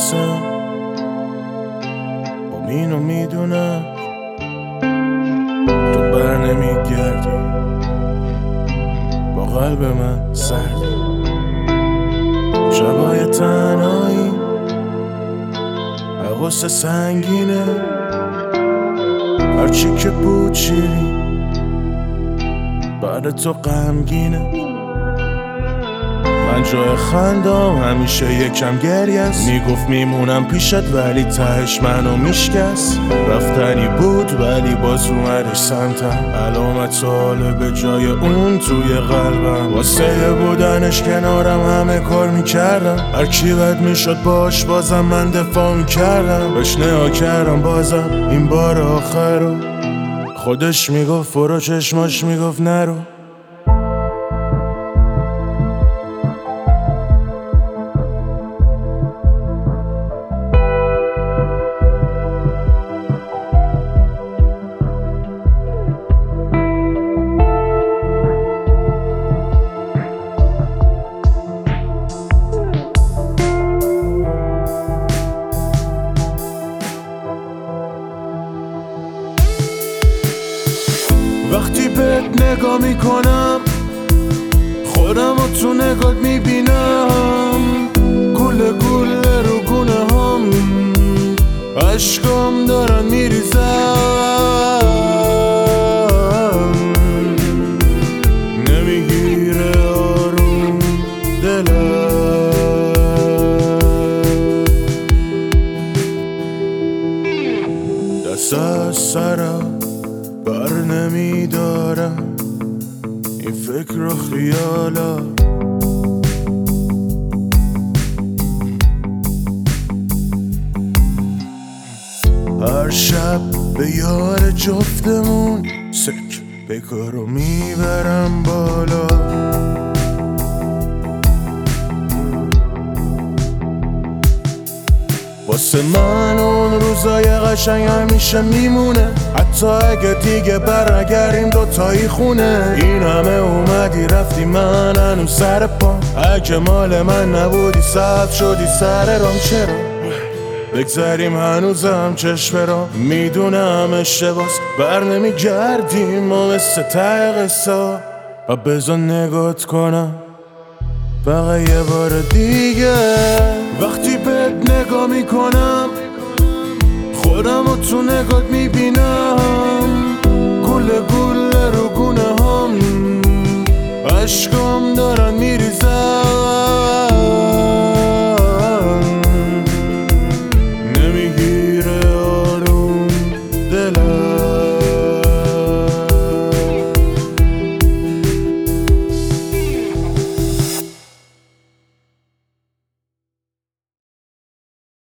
میرسم، با اینو میدونم تو بر نمیگردی، با قلب من سردی. شبای تنهایی حواس سنگینه، هرچی که بود شیرین بعد تو غمگینه. من جای خندم همیشه یکم گریه است، میگفت میمونم پیشت ولی تهش منو میشکست. رفتنی بود ولی باز اومدش سمتم، علامت سواله به جای اون توی قلبم. واسه بودنش کنارم همه کار میکردم، هرکی بد میشد باش بازم من دفاع میکردم. بهش نگاه کردم بازم این بار آخر رو، خودش میگفت برو، چشماش میگفت نرو. وقتی بهت نگاه میکنم خودم رو تو نگات میبینم، گوله گوله رو گونه هم عشقام دارن میریزم. نمیگیره آروم دلم، دست از سرم بر نمیدارم این فکر و خیالا. هر شب به یار جفتمون سک بکارو میبرم بالا. واسه من اون روزای قشنگ همیشه میمونه، حتی اگه دیگه برنگردیم دوتایی خونه. این همه اومدی رفتی من هنوز سر پام، اگه مال من نبودی سبز شدی سر رام. چرا بگذاریم هنوزم چشم را، میدونم اشتباس بر نمیگردیم و مثل ته قصه. و بذار نگات کنم فقط یه بار دیگه. وقتی بهت نگاه میکنم خودم رو تو نگات میبینم، گوله گوله